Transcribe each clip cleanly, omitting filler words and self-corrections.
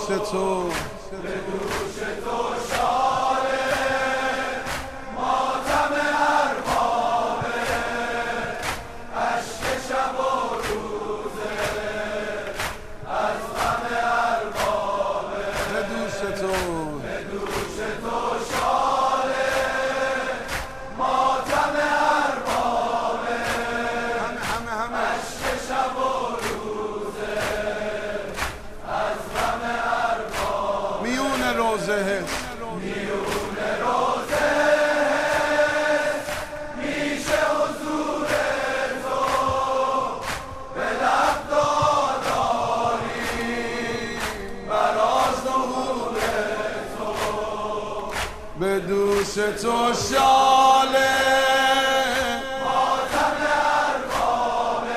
دوش تو شاله ماتم اربابه عشق شب و روزه از غم اربابه دوش تو شاله ماتم اربابه همه عشق شب و روزه از غم اربابه میون روزه هست میشه حضور تو به لب داداری براز ظهور تو به دوش تو شاله ماتم اربابه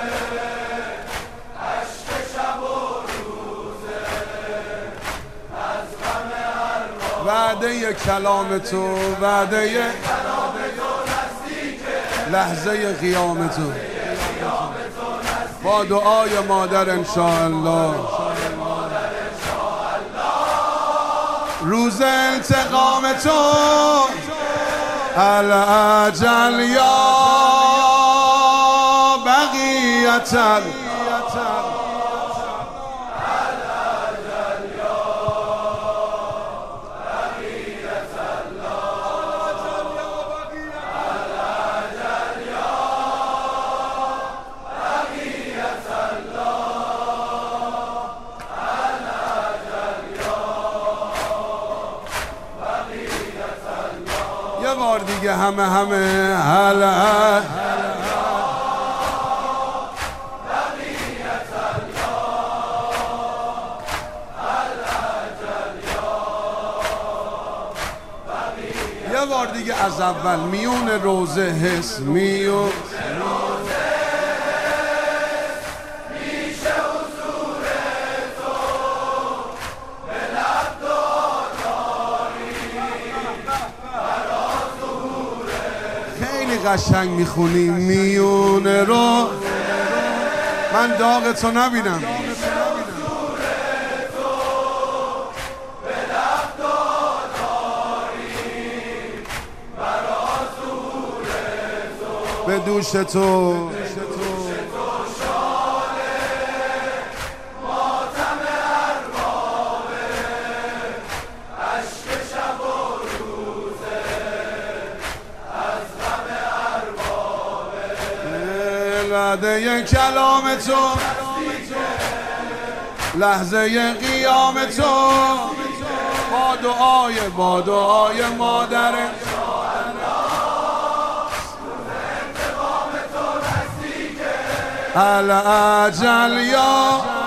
عشق شب و روزه از غم اربابه وعده کلام تو وعده کلام تو نزدیکه لحظه قیام تو با دعای مادر انشاءالله روز انتقام تو الاجل یا بقیت یه بار دیگه همه هلا یه بار دیگه از اول میون روزه حس میون میشه حضور تو به لب داداری براز ظهور خیلی قشنگ میخونی میون رو من داغ تو نبینم به لب داداری براز ظهور به دوش تو شاله ماتم اربابه عشق شب و روزه از غم اربابه وعده کلام تو لحظه قیام تو با دعای مادر انتقام تو نزدیکه الاجل یا